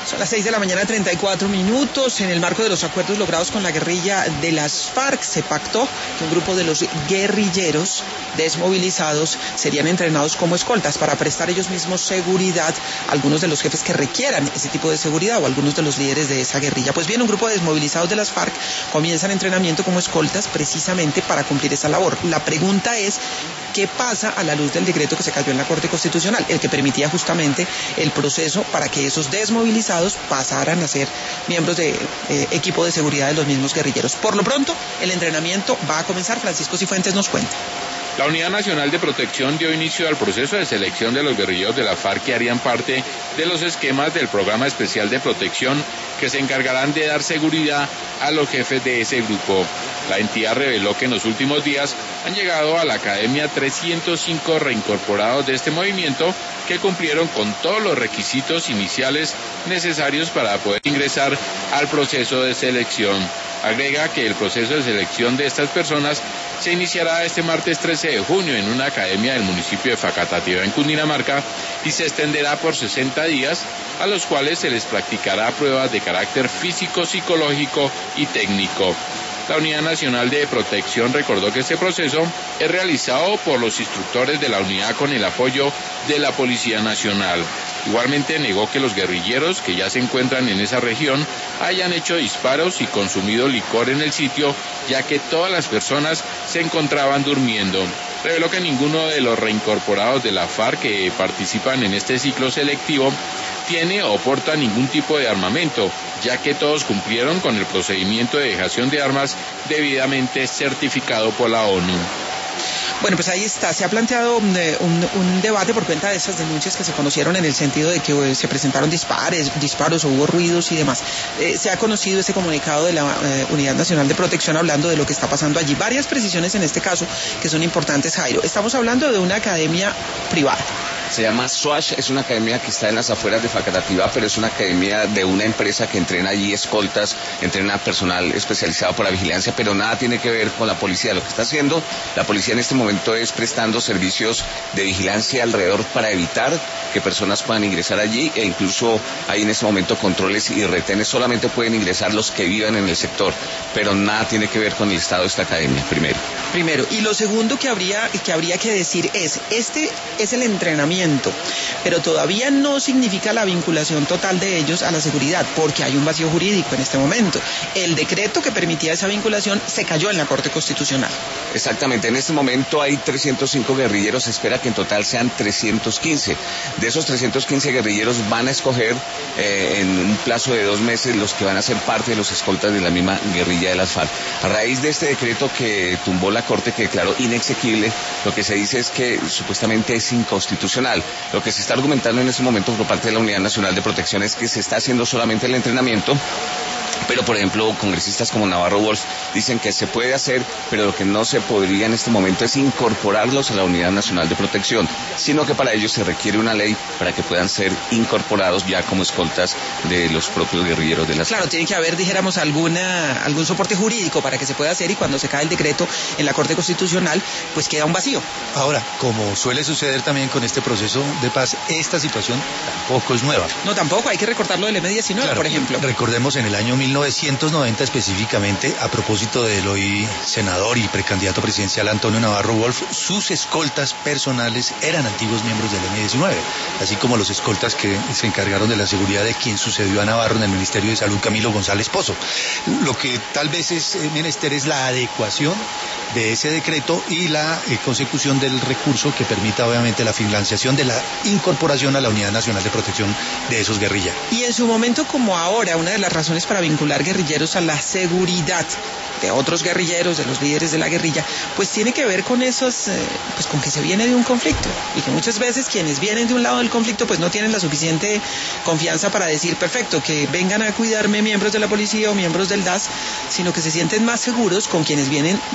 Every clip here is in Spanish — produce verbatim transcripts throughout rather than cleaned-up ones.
Son las seis de la mañana, treinta y cuatro minutos. En el marco de los acuerdos logrados con la guerrilla de las FARC, se pactó que un grupo de los guerrilleros desmovilizados serían entrenados como escoltas para prestar ellos mismos seguridad a algunos de los jefes que requieran ese tipo de seguridad o algunos de los líderes de esa guerrilla. Pues bien, un grupo de desmovilizados de las FARC comienzan entrenamiento como escoltas precisamente para cumplir esa labor. La pregunta es, ¿qué pasa a la luz del decreto que se cayó en la Corte Constitucional? El que permitía justamente el proceso para que esos desmovilizados pasaran a ser miembros de eh, equipo de seguridad de los mismos guerrilleros. Por lo pronto, el entrenamiento va a comenzar. Francisco Cifuentes nos cuenta. La Unidad Nacional de Protección dio inicio al proceso de selección de los guerrilleros de la FARC que harían parte de los esquemas del Programa Especial de Protección que se encargarán de dar seguridad a los jefes de ese grupo. La entidad reveló que en los últimos días han llegado a la academia trescientos cinco reincorporados de este movimiento que cumplieron con todos los requisitos iniciales necesarios para poder ingresar al proceso de selección. Agrega que el proceso de selección de estas personas se iniciará este martes trece de junio en una academia del municipio de Facatativá, en Cundinamarca, y se extenderá por sesenta días, a los cuales se les practicará pruebas de carácter físico, psicológico y técnico. La Unidad Nacional de Protección recordó que este proceso es realizado por los instructores de la unidad con el apoyo de la Policía Nacional. Igualmente negó que los guerrilleros que ya se encuentran en esa región hayan hecho disparos y consumido licor en el sitio, ya que todas las personas se encontraban durmiendo. Reveló que ninguno de los reincorporados de la FARC que participan en este ciclo selectivo tiene o porta ningún tipo de armamento, ya que todos cumplieron con el procedimiento de dejación de armas debidamente certificado por la ONU. Bueno, pues ahí está. Se ha planteado un, un, un debate por cuenta de esas denuncias que se conocieron en el sentido de que eh, se presentaron dispares, disparos o hubo ruidos y demás. Eh, se ha conocido ese comunicado de la eh, Unidad Nacional de Protección hablando de lo que está pasando allí. Varias precisiones en este caso que son importantes, Jairo. Estamos hablando de una academia privada. Se llama SWASH, es una academia que está en las afueras de Facatativá, pero es una academia de una empresa que entrena allí escoltas, entrena personal especializado por la vigilancia, pero nada tiene que ver con la policía. Lo que está haciendo la policía en este momento es prestando servicios de vigilancia alrededor para evitar que personas puedan ingresar allí, e incluso hay en este momento controles y retenes. Solamente pueden ingresar los que vivan en el sector, pero nada tiene que ver con el estado de esta academia, primero. Primero, y lo segundo que habría, que habría que decir es, este es el entrenamiento, pero todavía no significa la vinculación total de ellos a la seguridad, porque hay un vacío jurídico en este momento. El decreto que permitía esa vinculación se cayó en la Corte Constitucional. Exactamente, en este momento hay trescientos cinco guerrilleros, se espera que en total sean trescientos quince. De esos trescientos quince guerrilleros van a escoger eh, en un plazo de dos meses los que van a ser parte de los escoltas de la misma guerrilla de las FARC. A raíz de este decreto que tumbó la Corte, que declaró inexequible, lo que se dice es que supuestamente es inconstitucional. Lo que se está argumentando en este momento por parte de la Unidad Nacional de Protección es que se está haciendo solamente el entrenamiento, pero por ejemplo congresistas como Navarro Wolf dicen que se puede hacer, pero lo que no se podría en este momento es incorporarlos a la Unidad Nacional de Protección, sino que para ello se requiere una ley para que puedan ser incorporados ya como escoltas de los propios guerrilleros de las Claro, tiene que haber, dijéramos, alguna algún soporte jurídico para que se pueda hacer, y cuando se cae el decreto en la Corte Constitucional, pues queda un vacío. Ahora, como suele suceder también con este proceso de paz, esta situación tampoco es nueva. No, tampoco, hay que recortarlo del eme diecinueve, claro, por ejemplo. Recordemos en el año mil novecientos noventa específicamente, a propósito del hoy senador y precandidato presidencial Antonio Navarro Wolf, sus escoltas personales eran antiguos miembros del eme diecinueve, así como los escoltas que se encargaron de la seguridad de quien sucedió a Navarro en el Ministerio de Salud, Camilo González Pozo. Lo que tal vez es menester es la adecuación de ese decreto y la eh, consecución del recurso que permita obviamente la financiación de la incorporación a la Unidad Nacional de Protección de esos guerrillas. Y en su momento como ahora, una de las razones para vincular guerrilleros a la seguridad de otros guerrilleros, de los líderes de la guerrilla, pues tiene que ver con esos, eh, pues con que se viene de un conflicto, y que muchas veces quienes vienen de un lado del conflicto pues no tienen la suficiente confianza para decir, perfecto, que vengan a cuidarme miembros de la policía o miembros del D A S, sino que se sienten más seguros con quienes vienen desde su mismo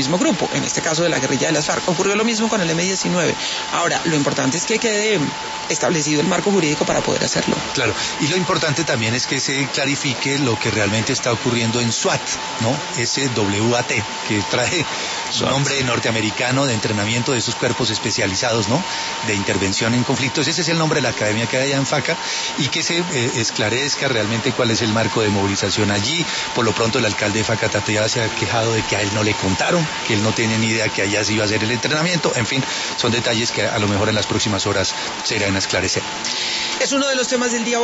mismo grupo, en este caso de la guerrilla de las FARC. Ocurrió lo mismo con el eme diecinueve. Ahora, lo importante es que quede establecido el marco jurídico para poder hacerlo. Claro, y lo importante también es que se clarifique lo que realmente está ocurriendo en SWAT, ¿no? S W A T, que trae su nombre norteamericano de entrenamiento de esos cuerpos especializados, ¿no? De intervención en conflictos. Ese es el nombre de la academia que hay allá en FACA, y que se eh, esclarezca realmente cuál es el marco de movilización allí. Por lo pronto el alcalde de Facatativá se ha quejado de que a él no le contaron, que él no tenía ni idea que allá se iba a hacer el entrenamiento. En fin, son detalles que a lo mejor en las próximas horas se irán a esclarecer. Es uno de los temas del día.